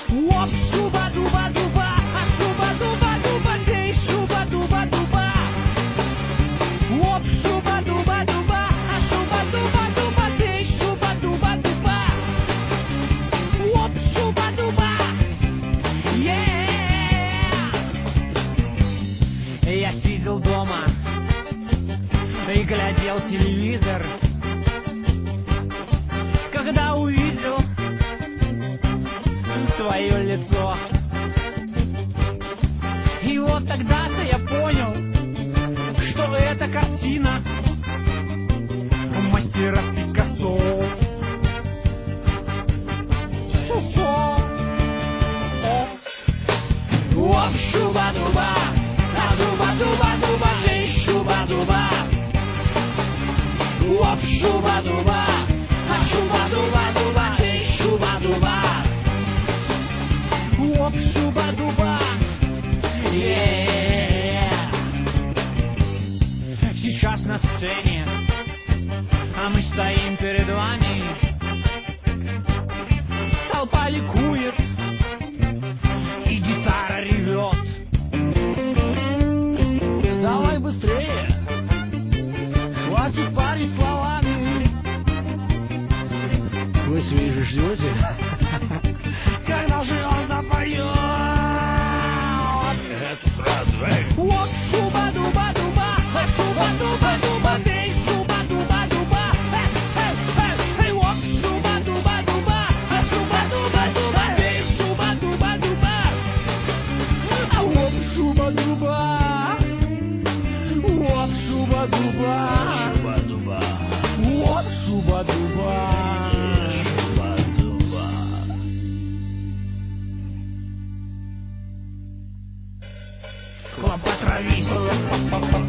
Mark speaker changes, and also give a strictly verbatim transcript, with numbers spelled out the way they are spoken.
Speaker 1: Оп, шуба-дуба-дуба, а шуба-дуба-дуба, эй, шуба-дуба-дуба. Оп, шуба-дуба-дуба, а шуба-дуба-дуба, эй, шуба-дуба-дуба. Оп, шуба-дуба, yeah. Я сидел дома и глядел телевизор, когда увидел твое лицо. И вот тогда-то я понял, что это картина мастера Пикассо. Оп, шуба-дуба, а дуба-дуба-дуба, эй, шуба-дуба. Оп, шуба-дуба, а шуба-дуба-дуба, эй, шуба-дуба. Оп, шуба-дуба, yeah. Сейчас на сцене, а мы стоим перед вами. Толпа ликует, и гитара ревет. Давай быстрее, хватит парить словами. Вы свои же ждете, когда же он запоет. Это сразу, эй. Оп, шуба-дуба-дуба, а шуба-дуба-дуба, эй, шуба-дуба-дуба. Эй, эй, эй, оп, шуба-дуба-дуба, а шуба-дуба-дуба, эй, шуба-дуба-дуба. А оп, шуба-дуба, оп, шуба-дуба, шуба-дуба, оп, шуба-дуба. Хлопотровись.